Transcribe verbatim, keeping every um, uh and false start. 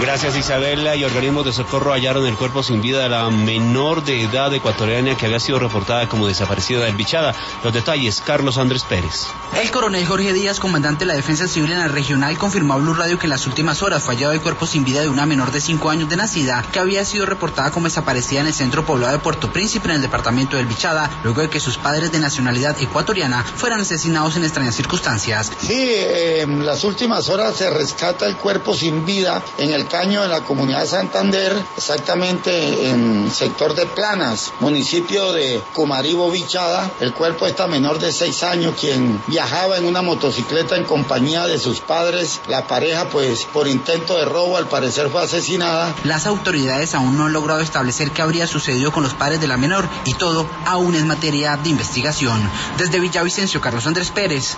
Gracias, Isabela. Y organismos de socorro hallaron el cuerpo sin vida de la menor de edad ecuatoriana que había sido reportada como desaparecida en Vichada. Los detalles, Carlos Andrés Pérez. El coronel Jorge Díaz, comandante de la Defensa Civil en la regional, confirmó a Blue Radio que en las últimas horas fue hallado el cuerpo sin vida de una menor de cinco años de nacida que había sido reportada como desaparecida en el centro poblado de Puerto Príncipe, en el departamento del Vichada, luego de que sus padres de nacionalidad ecuatoriana fueran asesinados en extrañas circunstancias. Sí, eh, en las últimas horas se rescata el cuerpo sin vida en el caño de la comunidad de Santander, exactamente en el sector de Planas, municipio de Cumaribo, Vichada. El cuerpo de esta menor de seis años, quien viajaba en una motocicleta en compañía de sus padres. La pareja, pues, por intento de robo, al parecer fue asesinada. Las autoridades aún no han logrado establecer qué habría sucedido con los padres de la menor y todo aún es materia de investigación. Desde Villavicencio, Carlos Andrés Pérez.